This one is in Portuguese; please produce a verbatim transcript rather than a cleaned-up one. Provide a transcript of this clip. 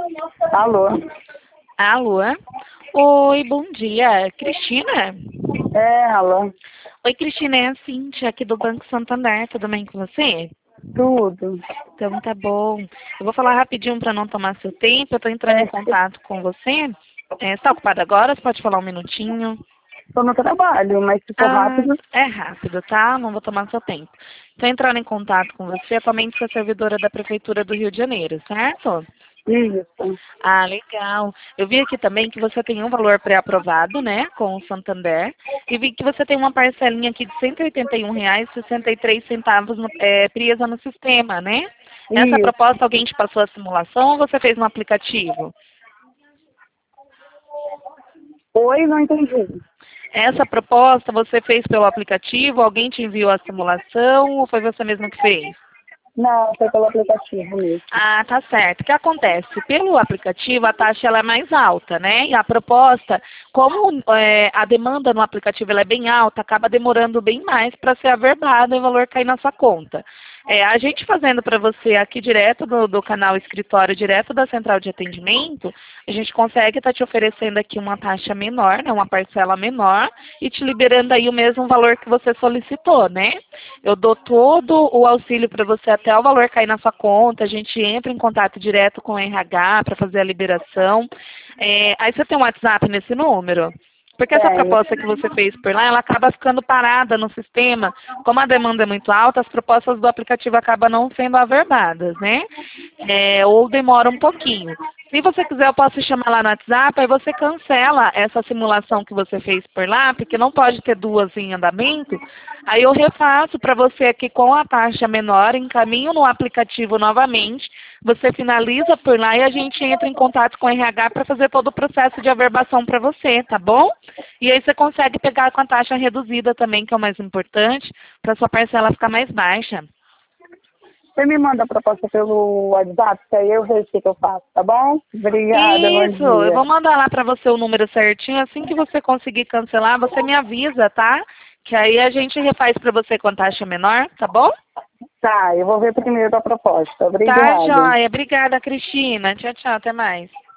Alô? Alô? Oi, bom dia. Cristina? É, alô? Oi, Cristina, é a Cíntia aqui do Banco Santander. Tudo bem com você? Tudo. Então tá bom. Eu vou falar rapidinho para não tomar seu tempo. Eu tô entrando em É, contato com você. É, você está ocupada agora? Você pode falar um minutinho? tô no trabalho, mas se for Ah, rápido, é rápido, tá? Não vou tomar seu tempo. Estou entrando em contato com você. Atualmente sou servidora da Prefeitura do Rio de Janeiro, certo? isso. Ah, legal. Eu vi aqui também que você tem um valor pré-aprovado, né, com o Santander, e vi que você tem uma parcelinha aqui de cento e oitenta e um reais e sessenta e três centavos no, é, presa no sistema, né? Essa Isso. proposta alguém te passou a simulação ou você fez no aplicativo? Oi, não entendi. Essa proposta você fez pelo aplicativo, alguém te enviou a simulação ou foi você mesmo que fez? Não, foi pelo aplicativo mesmo. Ah, tá certo. O que acontece? Pelo aplicativo, a taxa ela é mais alta, né? E a proposta, como é, a demanda no aplicativo ela é bem alta, acaba demorando bem mais para ser averbado e o valor cair na sua conta. É, a gente fazendo para você aqui direto do, do canal escritório, direto da central de atendimento, a gente consegue estar te oferecendo aqui uma taxa menor, né, uma parcela menor, e te liberando aí o mesmo valor que você solicitou, né? Eu dou todo o auxílio para você até o valor cair na sua conta, a gente entra em contato direto com o R H para fazer a liberação. É, aí você tem um WhatsApp nesse número? Porque essa Tenho. proposta que você fez por lá, ela acaba ficando parada no sistema. Como a demanda é muito alta, as propostas do aplicativo acabam não sendo averbadas, né? É, ou demora um pouquinho. Se você quiser, eu posso te chamar lá no WhatsApp, aí você cancela essa simulação que você fez por lá, porque não pode ter duas em andamento. Aí eu refaço para você aqui com a taxa menor, encaminho no aplicativo novamente, você finaliza por lá e a gente entra em contato com o R H para fazer todo o processo de averbação para você, tá bom? E aí você consegue pegar com a taxa reduzida também, que é o mais importante, para sua parcela ficar mais baixa. Você me manda a proposta pelo WhatsApp, que aí eu vejo o que que eu faço, tá bom? Obrigada, bom Isso, eu dia. vou mandar lá para você o número certinho. Assim que você conseguir cancelar, você me avisa, tá? Que aí a gente refaz para você com taxa menor, tá bom? Tá, eu vou ver primeiro a proposta. Tá, Obrigada. joia. Obrigada, Cristina. Tchau, tchau. Até mais.